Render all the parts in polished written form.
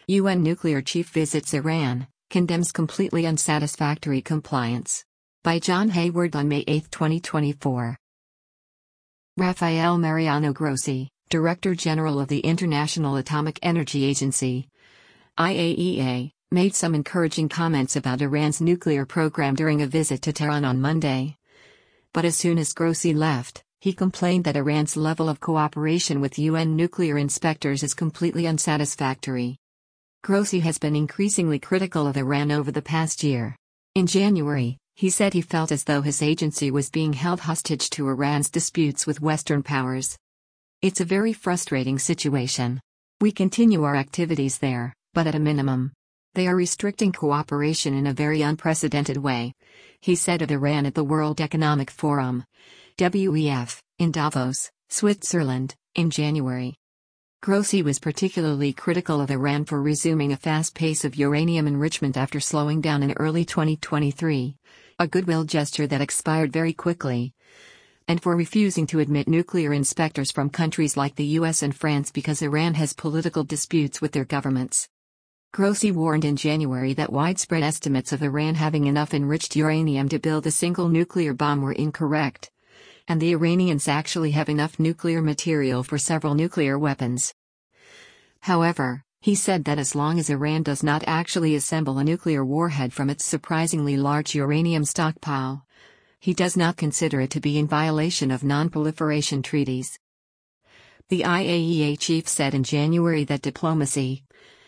UN nuclear chief visits Iran, condemns completely unsatisfactory compliance. By John Hayward on May 8, 2024. Rafael Mariano Grossi, Director General of the International Atomic Energy Agency, IAEA, made some encouraging comments about Iran's nuclear program during a visit to Tehran on Monday. But as soon as Grossi left, he complained that Iran's level of cooperation with UN nuclear inspectors is completely unsatisfactory. Grossi has been increasingly critical of Iran over the past year. In January, he said he felt as though his agency was being held hostage to Iran's disputes with Western powers. It's a very frustrating situation. We continue our activities there, but at a minimum. They are restricting cooperation in a very unprecedented way, he said of Iran at the World Economic Forum, WEF, in Davos, Switzerland, in January. Grossi was particularly critical of Iran for resuming a fast pace of uranium enrichment after slowing down in early 2023, a goodwill gesture that expired very quickly, and for refusing to admit nuclear inspectors from countries like the US and France because Iran has political disputes with their governments. Grossi warned in January that widespread estimates of Iran having enough enriched uranium to build a single nuclear bomb were incorrect, and the Iranians actually have enough nuclear material for several nuclear weapons. However, he said that as long as Iran does not actually assemble a nuclear warhead from its surprisingly large uranium stockpile, he does not consider it to be in violation of non-proliferation treaties. The IAEA chief said in January that diplomacy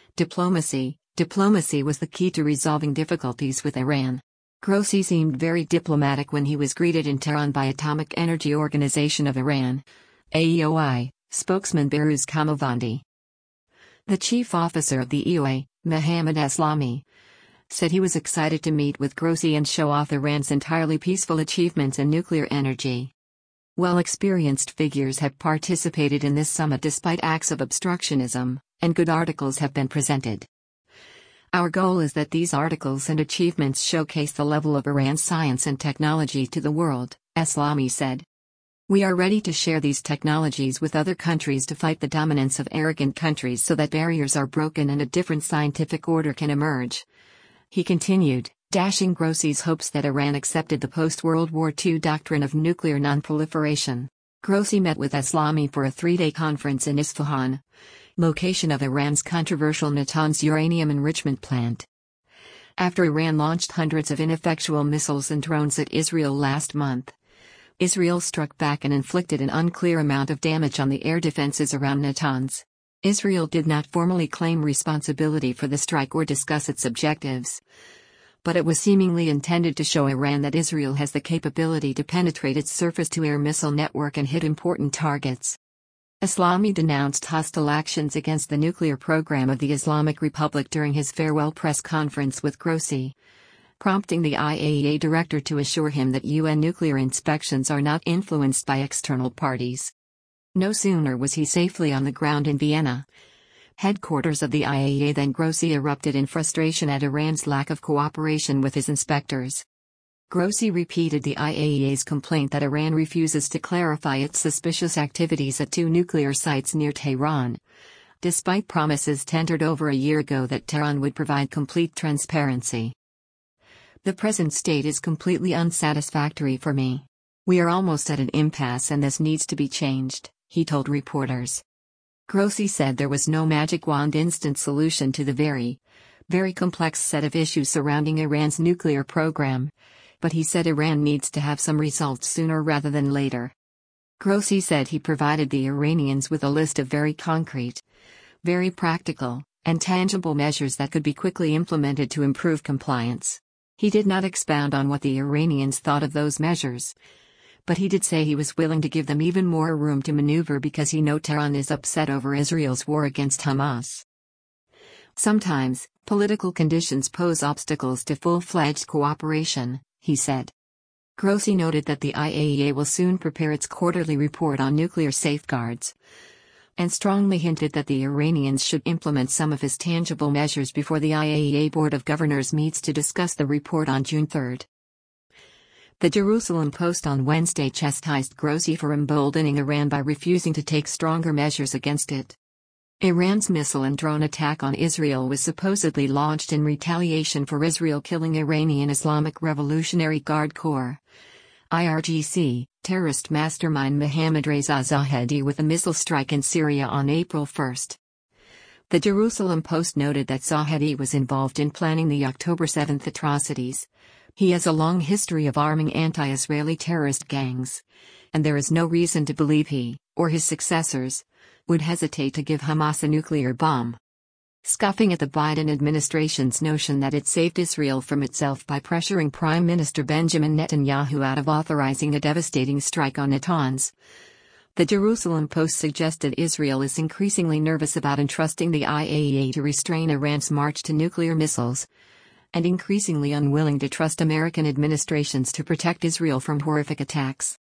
was the key to resolving difficulties with Iran. Grossi seemed very diplomatic when he was greeted in Tehran by Atomic Energy Organization of Iran, AEOI, spokesman Behrouz Kamalvandi. The chief officer of the EOA, Mohammad Eslami, said he was excited to meet with Grossi and show off Iran's entirely peaceful achievements in nuclear energy. Well-experienced figures have participated in this summit despite acts of obstructionism, and good articles have been presented. Our goal is that these articles and achievements showcase the level of Iran's science and technology to the world, Eslami said. We are ready to share these technologies with other countries to fight the dominance of arrogant countries so that barriers are broken and a different scientific order can emerge. He continued, dashing Grossi's hopes that Iran accepted the post-World War II doctrine of nuclear non-proliferation. Grossi met with Eslami for a 3-day conference in Isfahan, location of Iran's controversial Natanz uranium enrichment plant. After Iran launched hundreds of ineffectual missiles and drones at Israel last month, Israel struck back and inflicted an unclear amount of damage on the air defenses around Natanz. Israel did not formally claim responsibility for the strike or discuss its objectives, but it was seemingly intended to show Iran that Israel has the capability to penetrate its surface-to-air missile network and hit important targets. Eslami denounced hostile actions against the nuclear program of the Islamic Republic during his farewell press conference with Grossi, prompting the IAEA director to assure him that UN nuclear inspections are not influenced by external parties. No sooner was he safely on the ground in Vienna, headquarters of the IAEA, than Grossi erupted in frustration at Iran's lack of cooperation with his inspectors. Grossi repeated the IAEA's complaint that Iran refuses to clarify its suspicious activities at 2 nuclear sites near Tehran, despite promises tendered over a year ago that Tehran would provide complete transparency. The present state is completely unsatisfactory for me. We are almost at an impasse and this needs to be changed, he told reporters. Grossi said there was no magic wand instant solution to the very complex set of issues surrounding Iran's nuclear program, but he said Iran needs to have some results sooner rather than later. Grossi said he provided the Iranians with a list of very concrete, very practical, and tangible measures that could be quickly implemented to improve compliance. He did not expound on what the Iranians thought of those measures, but he did say he was willing to give them even more room to maneuver because he knows Tehran is upset over Israel's war against Hamas. Sometimes, political conditions pose obstacles to full-fledged cooperation, he said. Grossi noted that the IAEA will soon prepare its quarterly report on nuclear safeguards, and strongly hinted that the Iranians should implement some of his tangible measures before the IAEA Board of Governors meets to discuss the report on June 3. The Jerusalem Post on Wednesday chastised Grossi for emboldening Iran by refusing to take stronger measures against it. Iran's missile and drone attack on Israel was supposedly launched in retaliation for Israel killing Iranian Islamic Revolutionary Guard Corps (IRGC) terrorist mastermind Mohammad Reza Zahedi with a missile strike in Syria on April 1. The Jerusalem Post noted that Zahedi was involved in planning the October 7 atrocities. He has a long history of arming anti-Israeli terrorist gangs, and there is no reason to believe he, or his successors, would hesitate to give Hamas a nuclear bomb. Scoffing at the Biden administration's notion that it saved Israel from itself by pressuring Prime Minister Benjamin Netanyahu out of authorizing a devastating strike on Natanz, the Jerusalem Post suggested Israel is increasingly nervous about entrusting the IAEA to restrain Iran's march to nuclear missiles, and increasingly unwilling to trust American administrations to protect Israel from horrific attacks.